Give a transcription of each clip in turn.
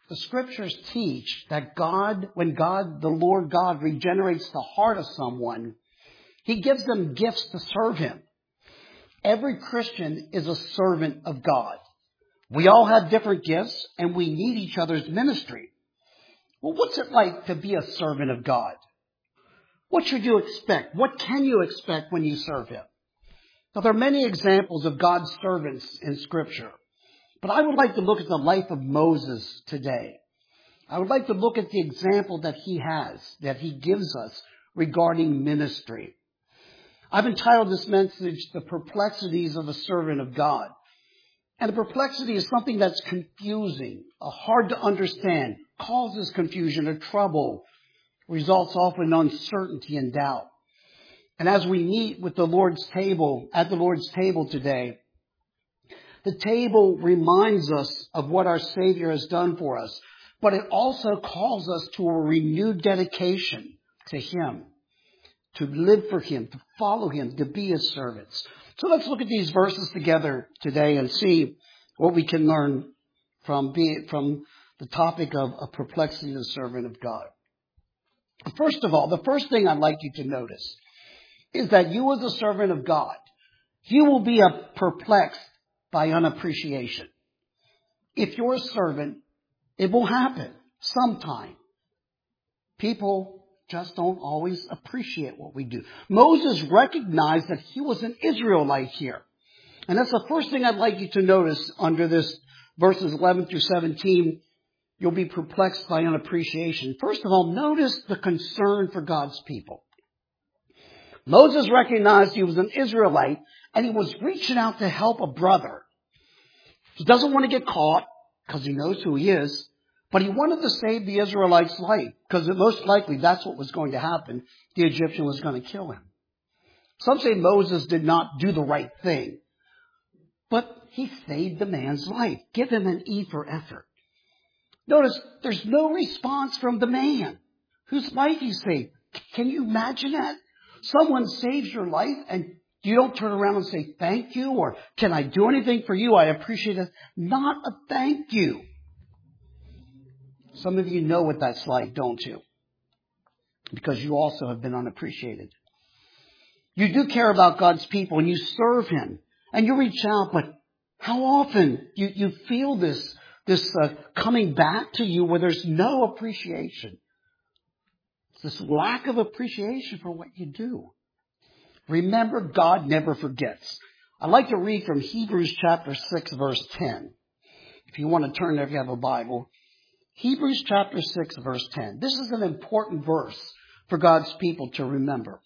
The scriptures teach that the Lord God regenerates the heart of someone, He gives them gifts to serve Him. Every Christian is a servant of God. We all have different gifts and we need each other's ministry. Well, what's it like to be a servant of God? What should you expect? What can you expect when you serve Him? Now, there are many examples of God's servants in Scripture, but I would like to look at the life of Moses today. I would like to look at the example that he gives us regarding ministry. I've entitled this message, The Perplexities of a Servant of God. And the perplexity is something that's confusing, hard to understand, causes confusion or trouble, results often in uncertainty and doubt. And as we meet with the Lord's table, at the Lord's table today, the table reminds us of what our Savior has done for us, but it also calls us to a renewed dedication to Him, to live for Him, to follow Him, to be His servants. So let's look at these verses together today and see what we can learn from the topic of a perplexity of the servant of God. First of all, the first thing I'd like you to notice is that you as a servant of God, you will be perplexed by unappreciation. If you're a servant, it will happen sometime. People just don't always appreciate what we do. Moses recognized that he was an Israelite here. And that's the first thing I'd like you to notice under this verses 11 through 17. You'll be perplexed by unappreciation. First of all, notice the concern for God's people. Moses recognized he was an Israelite and he was reaching out to help a brother. He doesn't want to get caught because he knows who he is, but he wanted to save the Israelite's life because most likely that's what was going to happen. The Egyptian was going to kill him. Some say Moses did not do the right thing, but he saved the man's life. Give him an E for effort. Notice there's no response from the man whose life he saved. Can you imagine that? Someone saves your life and you don't turn around and say thank you or can I do anything for you? I appreciate it. Not a thank you. Some of you know what that's like, don't you? Because you also have been unappreciated. You do care about God's people and you serve Him and you reach out, but how often you feel this coming back to you where there's no appreciation. It's this lack of appreciation for what you do. Remember, God never forgets. I'd like to read from Hebrews chapter 6, verse 10. If you want to turn there if you have a Bible. Hebrews chapter 6, verse 10. This is an important verse for God's people to remember.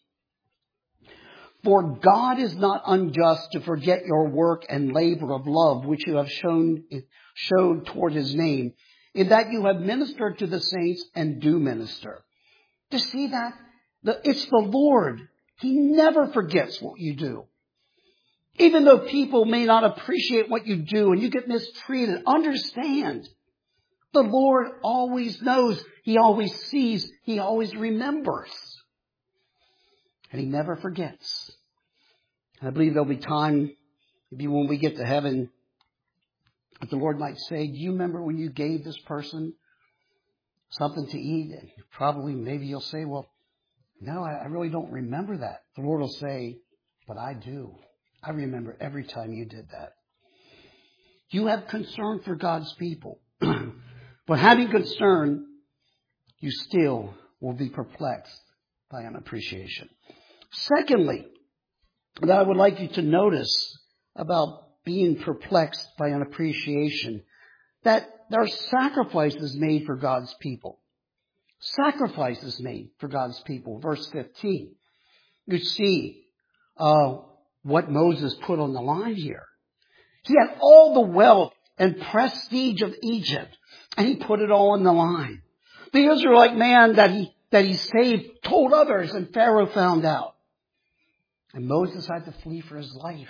For God is not unjust to forget your work and labor of love, which you have shown toward His name, in that you have ministered to the saints and do minister. To see that? It's the Lord. He never forgets what you do. Even though people may not appreciate what you do and you get mistreated, understand. The Lord always knows. He always sees. He always remembers. And He never forgets. I believe there'll be time, maybe when we get to heaven, that the Lord might say, do you remember when you gave this person something to eat? And probably, maybe you'll say, well, no, I really don't remember that. The Lord will say, but I do. I remember every time you did that. You have concern for God's people. But having concern, you still will be perplexed by unappreciation. Secondly, that I would like you to notice about being perplexed by unappreciation, that there are sacrifices made for God's people. Sacrifices made for God's people. Verse 15. You see what Moses put on the line here. He had all the wealth and prestige of Egypt, and he put it all on the line. The Israelite man that he saved told others, and Pharaoh found out. And Moses had to flee for his life.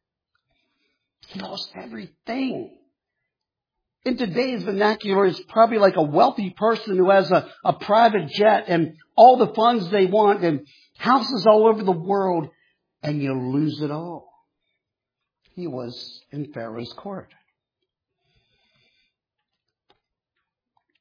He lost everything. In today's vernacular, it's probably like a wealthy person who has a private jet and all the funds they want and houses all over the world, and you lose it all. He was in Pharaoh's court.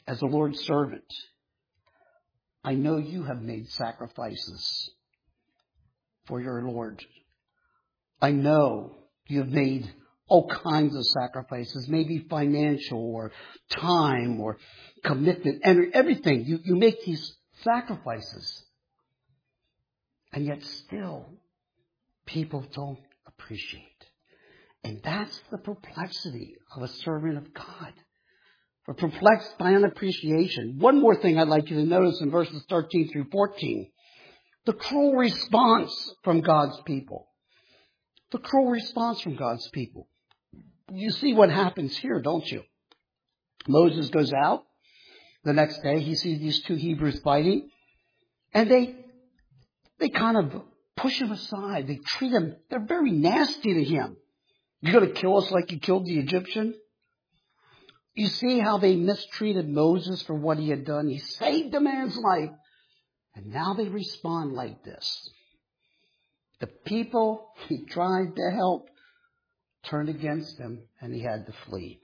as the Lord's servant, I know you have made sacrifices for your Lord. I know you have made all kinds of sacrifices, maybe financial or time or commitment and everything. You make these sacrifices. And yet still, people don't appreciate. And that's the perplexity of a servant of God. We're perplexed by unappreciation. One more thing I'd like you to notice in verses 13 through 14. The cruel response from God's people. The cruel response from God's people. You see what happens here, don't you? Moses goes out. The next day, he sees these two Hebrews fighting. And they kind of push him aside. They treat him, they're very nasty to him. You're going to kill us like you killed the Egyptian? You see how they mistreated Moses for what he had done? He saved a man's life. And now they respond like this. The people he tried to help turned against him, and he had to flee.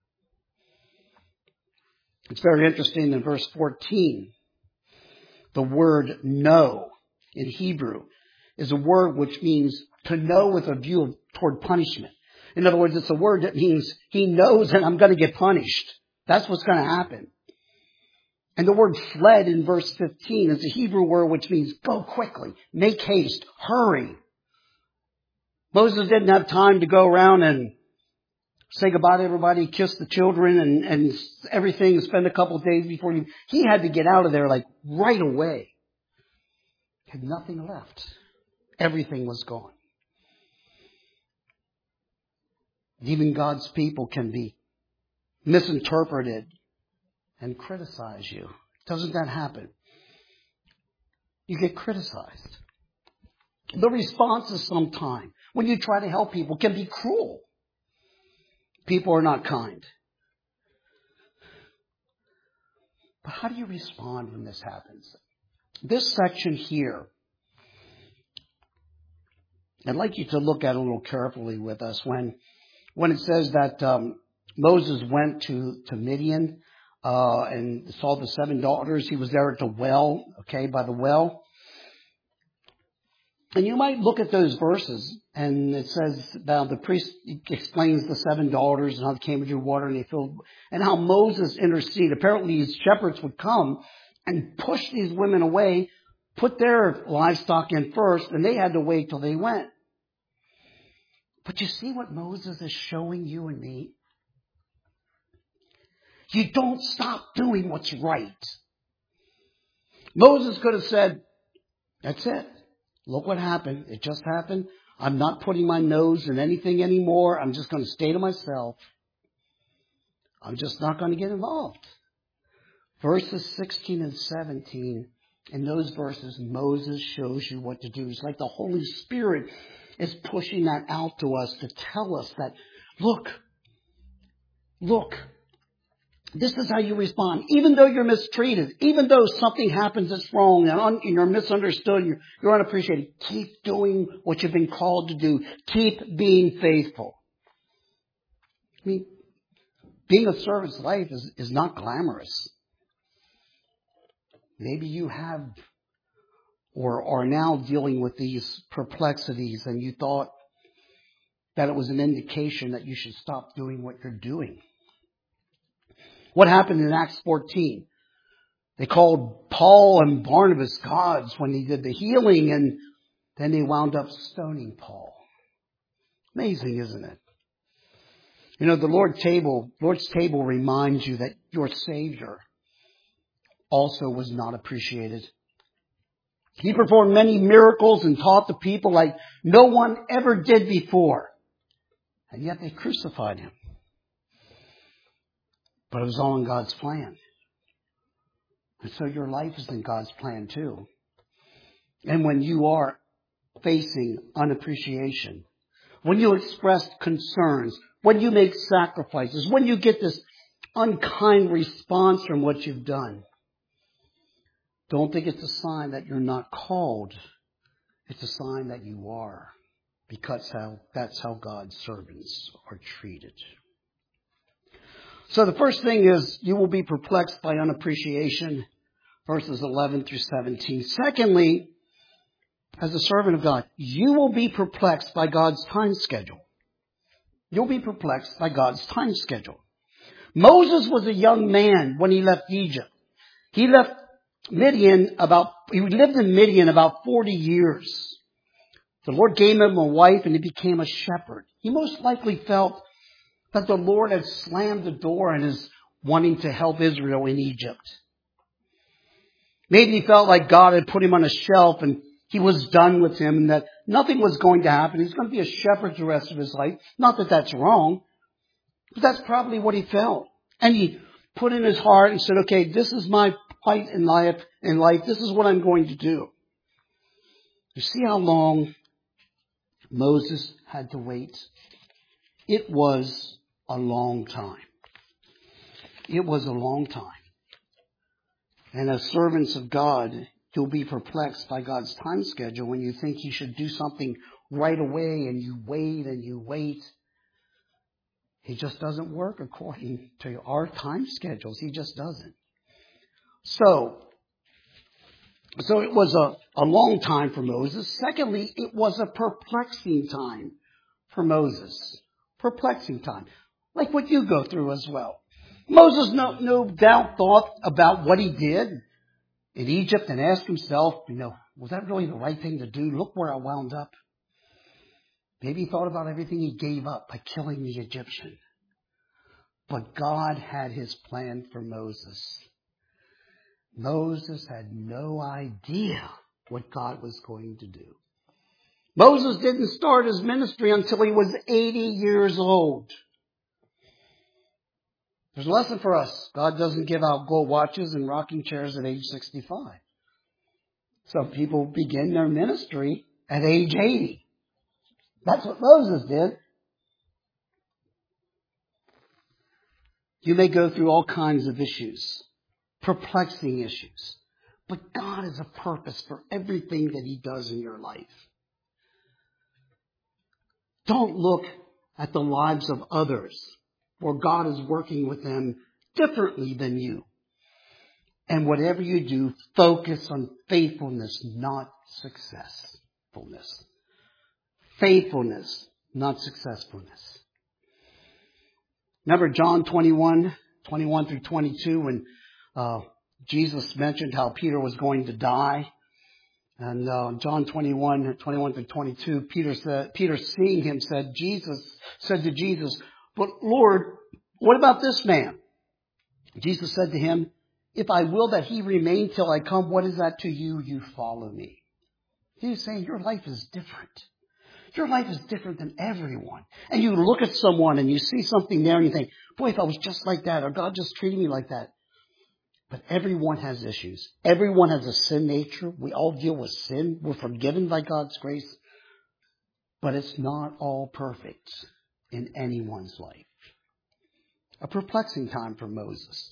It's very interesting in verse 14. The word know in Hebrew is a word which means to know with a view toward punishment. In other words, it's a word that means he knows that I'm going to get punished. That's what's going to happen. And the word fled in verse 15 is a Hebrew word which means go quickly, make haste, hurry. Moses didn't have time to go around and say goodbye to everybody, kiss the children and everything, and spend a couple of days before he had to get out of there like right away. He had nothing left. Everything was gone. Even God's people can be misinterpreted and criticize you. Doesn't that happen? You get criticized. The responses sometimes, when you try to help people, can be cruel. People are not kind. But how do you respond when this happens? This section here, I'd like you to look at a little carefully with us when it says that Moses went to Midian and saw the 7 daughters. He was there at the well, by the well. And you might look at those verses, and it says about the priest explains the 7 daughters and how they came to water and they filled, and how Moses interceded. Apparently these shepherds would come and push these women away, put their livestock in first, and they had to wait till they went. But you see what Moses is showing you and me? You don't stop doing what's right. Moses could have said, that's it. Look what happened. It just happened. I'm not putting my nose in anything anymore. I'm just going to stay to myself. I'm just not going to get involved. Verses 16 and 17, in those verses, Moses shows you what to do. It's like the Holy Spirit is pushing that out to us to tell us that, look, this is how you respond. Even though you're mistreated, even though something happens that's wrong and you're misunderstood, you're unappreciated, keep doing what you've been called to do. Keep being faithful. I mean, being a servant's life is not glamorous. Maybe you have or are now dealing with these perplexities and you thought that it was an indication that you should stop doing what you're doing. What happened in Acts 14? They called Paul and Barnabas gods when they did the healing, and then they wound up stoning Paul. Amazing, isn't it? You know, the Lord's table reminds you that your Savior also was not appreciated. He performed many miracles and taught the people like no one ever did before. And yet they crucified him. But it was all in God's plan. And so your life is in God's plan too. And when you are facing unappreciation, when you express concerns, when you make sacrifices, when you get this unkind response from what you've done, don't think it's a sign that you're not called. It's a sign that you are. Because that's how God's servants are treated. So the first thing is you will be perplexed by unappreciation, verses 11 through 17. Secondly, as a servant of God, you will be perplexed by God's time schedule. You'll be perplexed by God's time schedule. Moses was a young man when he left Egypt. He lived in Midian about 40 years. The Lord gave him a wife and he became a shepherd. He most likely felt that the Lord had slammed the door and is wanting to help Israel in Egypt. Maybe he felt like God had put him on a shelf and he was done with him and that nothing was going to happen. He's going to be a shepherd the rest of his life. Not that that's wrong, but that's probably what he felt. And he put in his heart and said, okay, this is my plight in life. This is what I'm going to do. You see how long Moses had to wait? It was a long time. It was a long time. And as servants of God, you'll be perplexed by God's time schedule when you think you should do something right away and you wait and you wait. He just doesn't work according to our time schedules. He just doesn't. So it was a long time for Moses. Secondly, it was a perplexing time for Moses. Perplexing time. Like what you go through as well. Moses no doubt thought about what he did in Egypt and asked himself, was that really the right thing to do? Look where I wound up. Maybe he thought about everything he gave up by killing the Egyptian. But God had his plan for Moses. Moses had no idea what God was going to do. Moses didn't start his ministry until he was 80 years old. There's a lesson for us. God doesn't give out gold watches and rocking chairs at age 65. Some people begin their ministry at age 80. That's what Moses did. You may go through all kinds of issues, perplexing issues, but God has a purpose for everything that he does in your life. Don't look at the lives of others, for God is working with them differently than you. And whatever you do, focus on faithfulness, not successfulness. Faithfulness, not successfulness. Remember John 21 through 22, when Jesus mentioned how Peter was going to die. And John 21 through 22, Peter seeing him said to Jesus, but Lord, what about this man? Jesus said to him, if I will that he remain till I come, what is that to you? You follow me. He was saying your life is different. Your life is different than everyone. And you look at someone and you see something there and you think, boy, if I was just like that, or God just treated me like that. But everyone has issues. Everyone has a sin nature. We all deal with sin. We're forgiven by God's grace. But it's not all perfect in anyone's life. A perplexing time for Moses.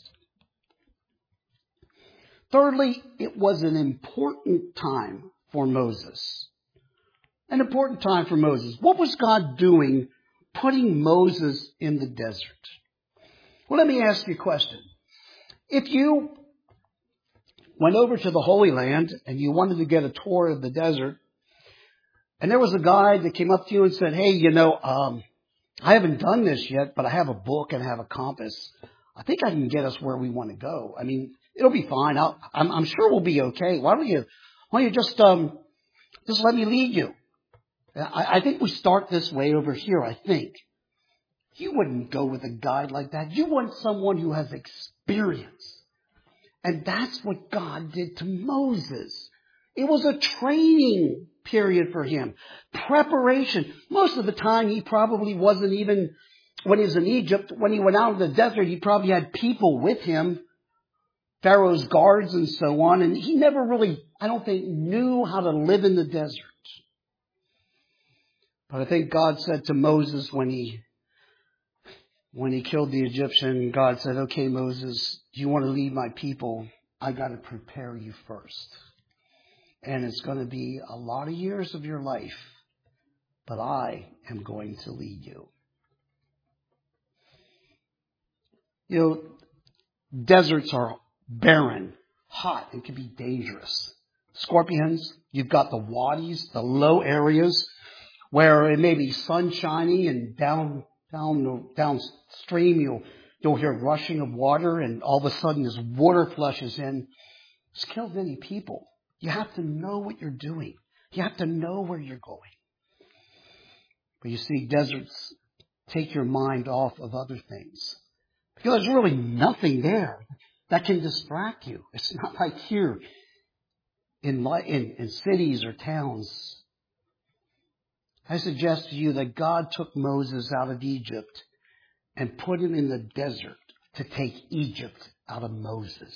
Thirdly, it was an important time for Moses. An important time for Moses. What was God doing putting Moses in the desert? Well, let me ask you a question. If you went over to the Holy Land and you wanted to get a tour of the desert, and there was a guy that came up to you and said, hey, I haven't done this yet, but I have a book and I have a compass. I think I can get us where we want to go. I mean, it'll be fine. I'm sure we'll be okay. Why don't you just let me lead you? I think we start this way over here, I think. You wouldn't go with a guide like that. You want someone who has experience. And that's what God did to Moses. It was a training period for him. Preparation. Most of the time he probably wasn't even, when he was in Egypt, when he went out in the desert, he probably had people with him, Pharaoh's guards and so on. And he never really, I don't think, knew how to live in the desert. But I think God said to Moses when he killed the Egyptian, God said, okay, Moses, do you want to lead my people? I got to prepare you first. And it's going to be a lot of years of your life, but I am going to lead you. You know, deserts are barren, hot, and can be dangerous. Scorpions, you've got the wadis, the low areas where it may be sunshiny, and downstream you'll hear rushing of water, and all of a sudden this water flushes in. It's killed many people. You have to know what you're doing. You have to know where you're going. But you see, deserts take your mind off of other things, because there's really nothing there that can distract you. It's not like here in cities or towns. I suggest to you that God took Moses out of Egypt and put him in the desert to take Egypt out of Moses.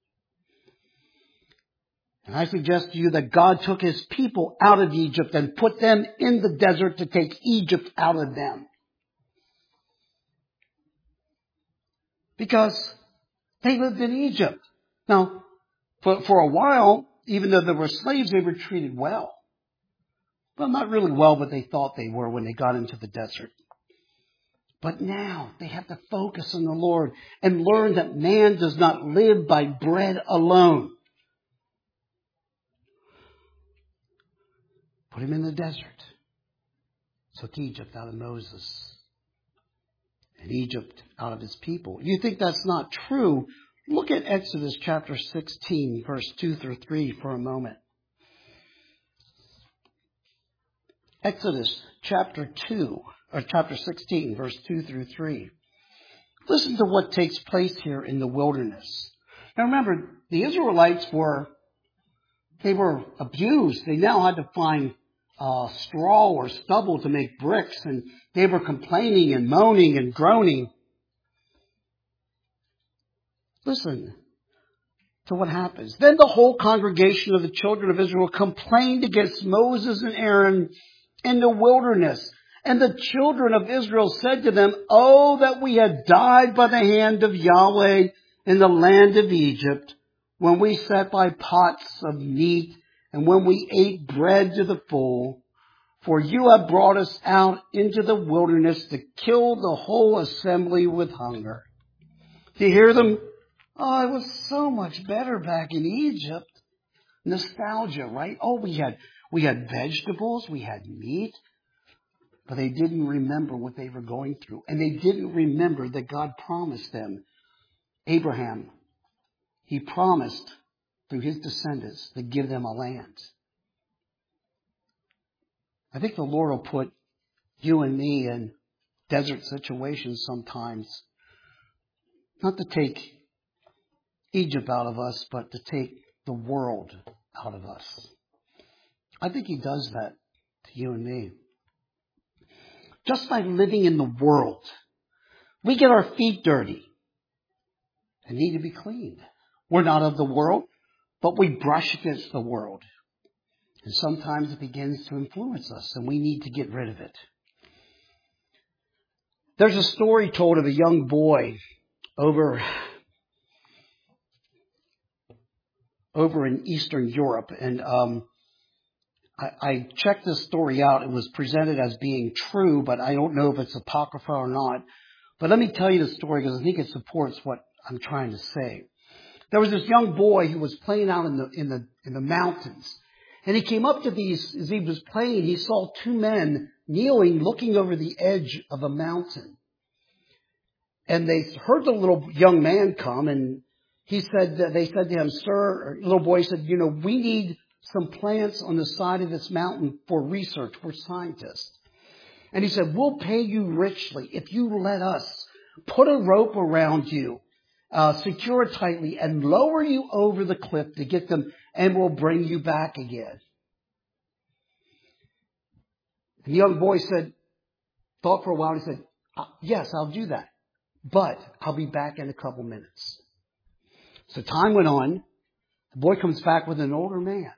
And I suggest to you that God took his people out of Egypt and put them in the desert to take Egypt out of them. Because they lived in Egypt. Now, for a while, even though they were slaves, they were treated well. Well, not really well, but they thought they were when they got into the desert. But now they have to focus on the Lord and learn that man does not live by bread alone. Put him in the desert. Took Egypt out of Moses. And Egypt out of his people. You think that's not true? Look at Exodus chapter 16, verse 2 through 3 for a moment. Exodus chapter 16, verse 2 through 3. Listen to what takes place here in the wilderness. Now remember, the Israelites were abused. They now had to find straw or stubble to make bricks, and they were complaining and moaning and groaning. Listen to what happens. Then the whole congregation of the children of Israel complained against Moses and Aaron in the wilderness. And the children of Israel said to them, "Oh, that we had died by the hand of Yahweh in the land of Egypt, when we sat by pots of meat, and when we ate bread to the full. For you have brought us out into the wilderness to kill the whole assembly with hunger." Do you hear them? Oh, it was so much better back in Egypt. Nostalgia, right? Oh, we had vegetables, we had meat. But they didn't remember what they were going through. And they didn't remember that God promised them. Abraham, he promised through his descendants to give them a land. I think the Lord will put you and me in desert situations sometimes. Not to take Egypt out of us, but to take the world out of us. I think he does that to you and me. Just by living in the world, we get our feet dirty and need to be cleaned. We're not of the world, but we brush against the world. And sometimes it begins to influence us, and we need to get rid of it. There's a story told of a young boy over in Eastern Europe, and I checked this story out. It was presented as being true, but I don't know if it's apocrypha or not. But let me tell you the story, because I think it supports what I'm trying to say. There was this young boy who was playing out in the mountains, and he came up to these. As he was playing, he saw two men kneeling, looking over the edge of a mountain. And they heard the little young man come, and they said to him, "Sir," or little boy said, "We need some plants on the side of this mountain for research. We're scientists." And he said, "We'll pay you richly if you let us put a rope around you, secure it tightly, and lower you over the cliff to get them, and we'll bring you back again." And the young boy thought for a while, and he said, "Yes, I'll do that, but I'll be back in a couple minutes." So time went on. The boy comes back with an older man.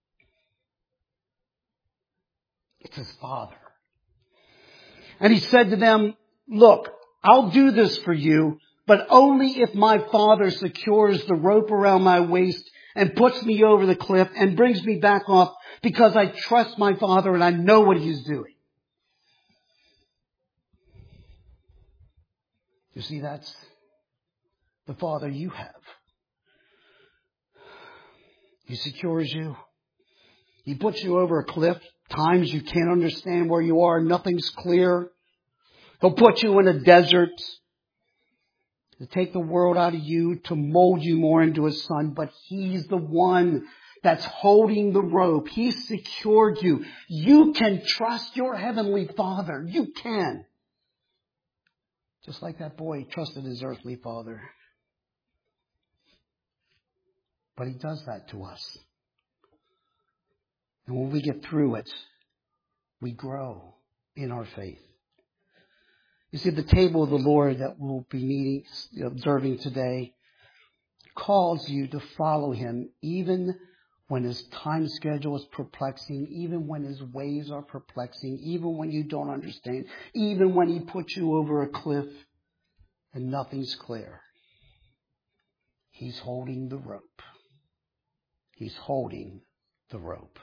It's his father. And he said to them, "Look, I'll do this for you, but only if my father secures the rope around my waist and puts me over the cliff and brings me back off, because I trust my father and I know what he's doing." You see, that's the Father you have. He secures you. He puts you over a cliff. Times you can't understand where you are. Nothing's clear. He'll put you in a desert to take the world out of you, to mold you more into His Son. But He's the one that's holding the rope. He's secured you. You can trust your Heavenly Father. You can. Just like that boy trusted his earthly father. But He does that to us. And when we get through it, we grow in our faith. You see, the table of the Lord that we'll be observing today calls you to follow Him even when His time schedule is perplexing, even when His ways are perplexing, even when you don't understand, even when He puts you over a cliff and nothing's clear. He's holding the rope. He's holding the rope.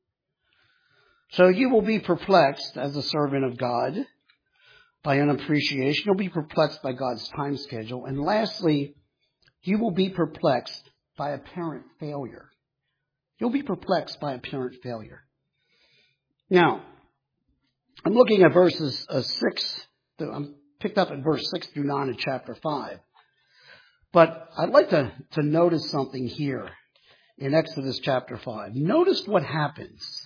So you will be perplexed as a servant of God by unappreciation. You'll be perplexed by God's time schedule. And lastly, you will be perplexed by apparent failure. You'll be perplexed by apparent failure. Now, I'm looking at verses 6. I'm picked up at verse 6 through 9 of chapter 5. But I'd like to notice something here in Exodus chapter 5. Notice what happens.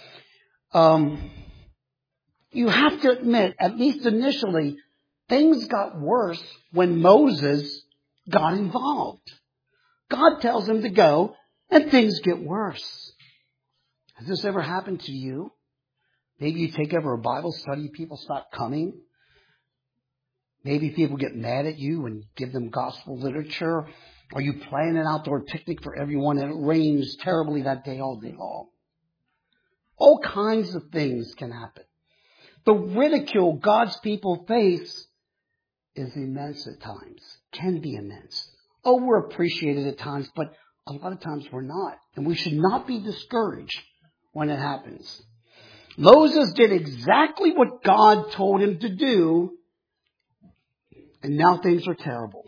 You have to admit, at least initially, things got worse when Moses got involved. God tells him to go, and things get worse. Has this ever happened to you? Maybe you take over a Bible study, people stop coming. Maybe people get mad at you and give them gospel literature. Or you plan an outdoor picnic for everyone and it rains terribly that day all day long. All kinds of things can happen. The ridicule God's people face is immense at times, can be immense. Oh, we're appreciated at times, but a lot of times we're not. And we should not be discouraged when it happens. Moses did exactly what God told him to do, and now things are terrible.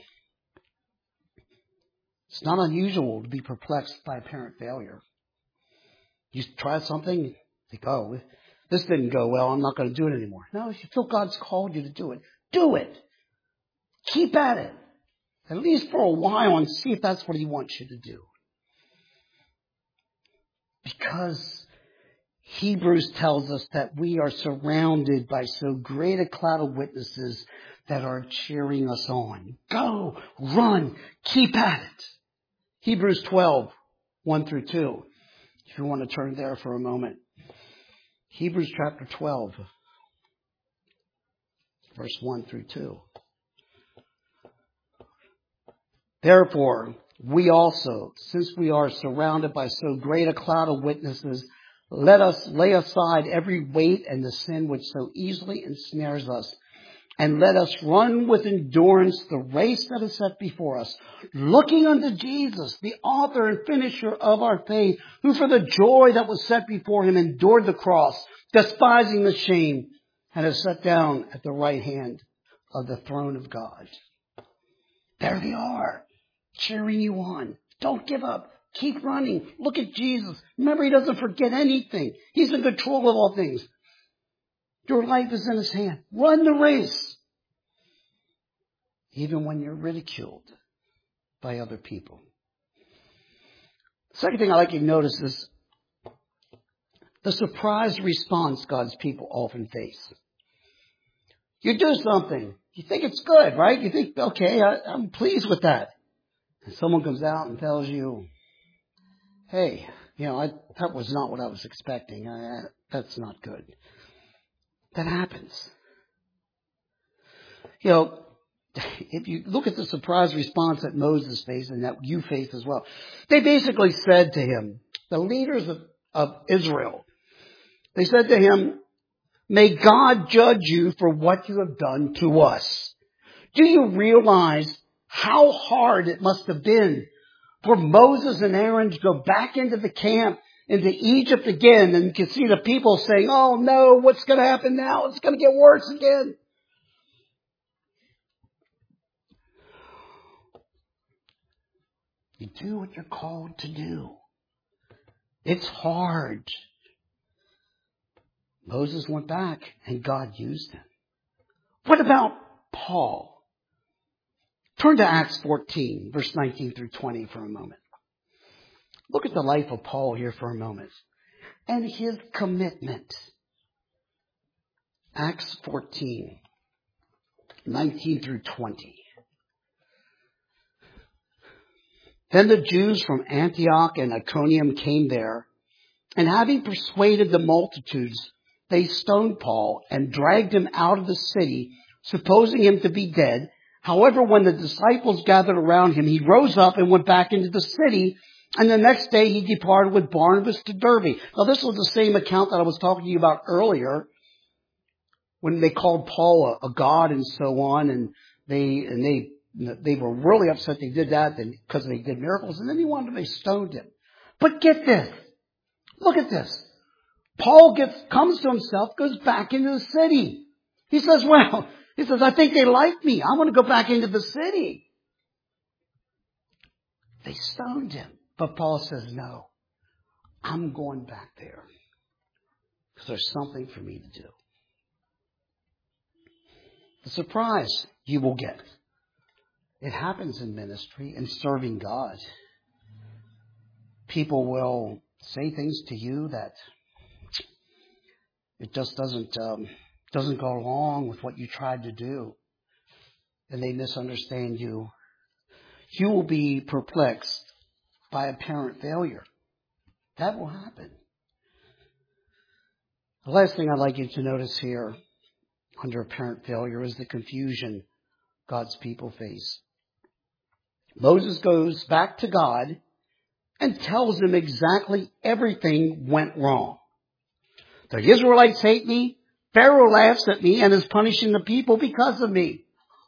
It's not unusual to be perplexed by apparent failure. You try something, think, oh, this didn't go well, I'm not going to do it anymore. No, if you feel God's called you to do it, do it. Keep at it. At least for a while and see if that's what He wants you to do. Because Hebrews tells us that we are surrounded by so great a cloud of witnesses that are cheering us on. Go, run, keep at it. Hebrews 12, 1 through 2. If you want to turn there for a moment. Hebrews chapter 12, verse 1 through 2. Therefore, we also, since we are surrounded by so great a cloud of witnesses, let us lay aside every weight and the sin which so easily ensnares us, and let us run with endurance the race that is set before us, looking unto Jesus, the author and finisher of our faith, who for the joy that was set before Him endured the cross, despising the shame, and is set down at the right hand of the throne of God. There they are, cheering you on. Don't give up. Keep running. Look at Jesus. Remember, He doesn't forget anything. He's in control of all things. Your life is in His hand. Run the race. Even when you're ridiculed by other people. Second thing I'd like you to notice is the surprise response God's people often face. You do something. You think it's good, right? You think, okay, I'm pleased with that. And someone comes out and tells you, hey, that was not what I was expecting. That's not good. That happens. If you look at the surprise response that Moses faced and that you face as well, they basically said to him, the leaders of Israel, they said to him, may God judge you for what you have done to us. Do you realize how hard it must have been for Moses and Aaron to go back into the camp, into Egypt again, and you can see the people saying, oh no, what's going to happen now? It's going to get worse again. You do what you're called to do. It's hard. Moses went back and God used him. What about Paul? Turn to Acts 14, verse 19 through 20 for a moment. Look at the life of Paul here for a moment. And his commitment. Acts 14, 19 through 20. Then the Jews from Antioch and Iconium came there, and having persuaded the multitudes, they stoned Paul and dragged him out of the city, supposing him to be dead. However, when the disciples gathered around him, he rose up and went back into the city, and the next day he departed with Barnabas to Derbe. Now, this was the same account that I was talking to you about earlier, when they called Paul a god and so on, and they were really upset they did that because they did miracles, and then they stoned him. But get this. Look at this. Paul comes to himself, goes back into the city. He says, I think they like me. I want to go back into the city. They stoned him. But Paul says, no, I'm going back there because there's something for me to do. The surprise you will get. It happens in ministry and serving God. People will say things to you that it just doesn't go along with what you tried to do. And they misunderstand you. You will be perplexed by apparent failure. That will happen. The last thing I'd like you to notice here under apparent failure is the confusion God's people face. Moses goes back to God and tells him exactly everything went wrong. The Israelites hate me. Pharaoh laughs at me and is punishing the people because of me.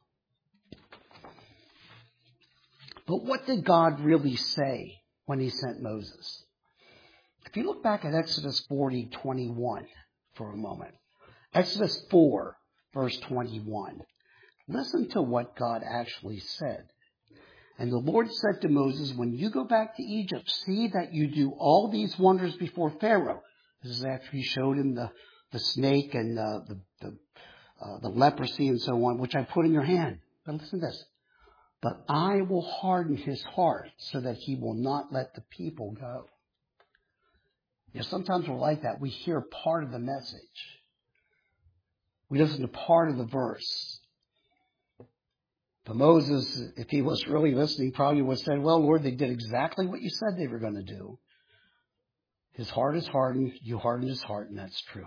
But what did God really say when he sent Moses? If you look back at Exodus 40:21 for a moment. Exodus 4, verse 21. Listen to what God actually said. And the Lord said to Moses, when you go back to Egypt, see that you do all these wonders before Pharaoh. This is after he showed him the snake and the leprosy and so on, which I put in your hand. But listen to this. But I will harden his heart so that he will not let the people go. You know, sometimes we're like that. We hear part of the message. We listen to part of the verse. But Moses, if he was really listening, probably would have said, well, Lord, they did exactly what you said they were going to do. His heart is hardened. You hardened his heart, and that's true.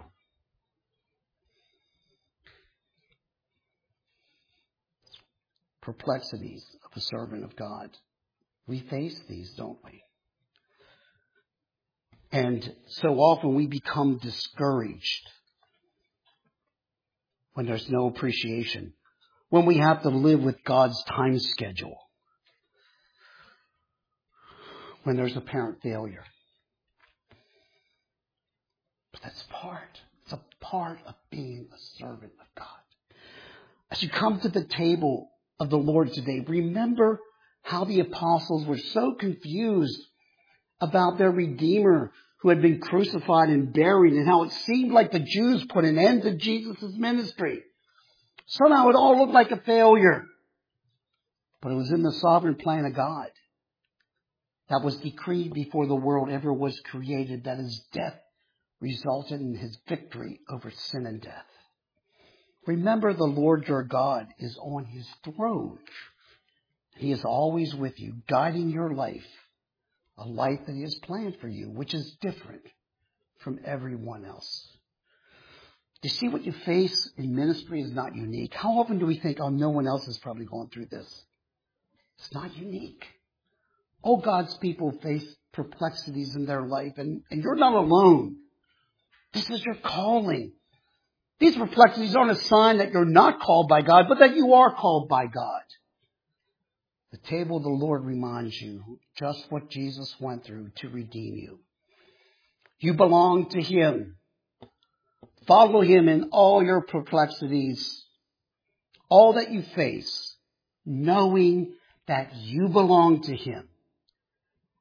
Perplexities of a servant of God. We face these, don't we? And so often we become discouraged when there's no appreciation, when we have to live with God's time schedule, when there's apparent failure. But it's a part of being a servant of God. As you come to the table of the Lord today, remember how the apostles were so confused about their Redeemer who had been crucified and buried, and how it seemed like the Jews put an end to Jesus' ministry. Somehow it all looked like a failure. But it was in the sovereign plan of God that was decreed before the world ever was created, that his death resulted in his victory over sin and death. Remember, the Lord your God is on his throne. He is always with you, guiding your life, a life that he has planned for you, which is different from everyone else. You see, what you face in ministry is not unique. How often do we think, oh, no one else has probably gone through this? It's not unique. All God's people face perplexities in their life, and you're not alone. This is your calling. These perplexities aren't a sign that you're not called by God, but that you are called by God. The table of the Lord reminds you just what Jesus went through to redeem you. You belong to him. Follow him in all your perplexities, all that you face, knowing that you belong to him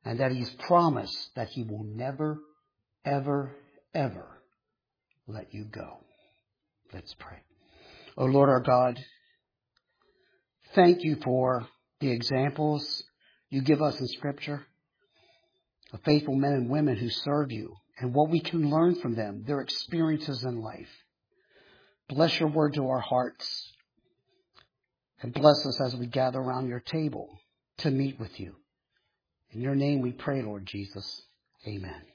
and that He's promised that He will never, ever, ever let you go. Let's pray. Oh Lord our God, thank you for the examples you give us in Scripture of faithful men and women who serve you and what we can learn from them, their experiences in life. Bless your word to our hearts and bless us as we gather around your table to meet with you. In your name we pray, Lord Jesus. Amen.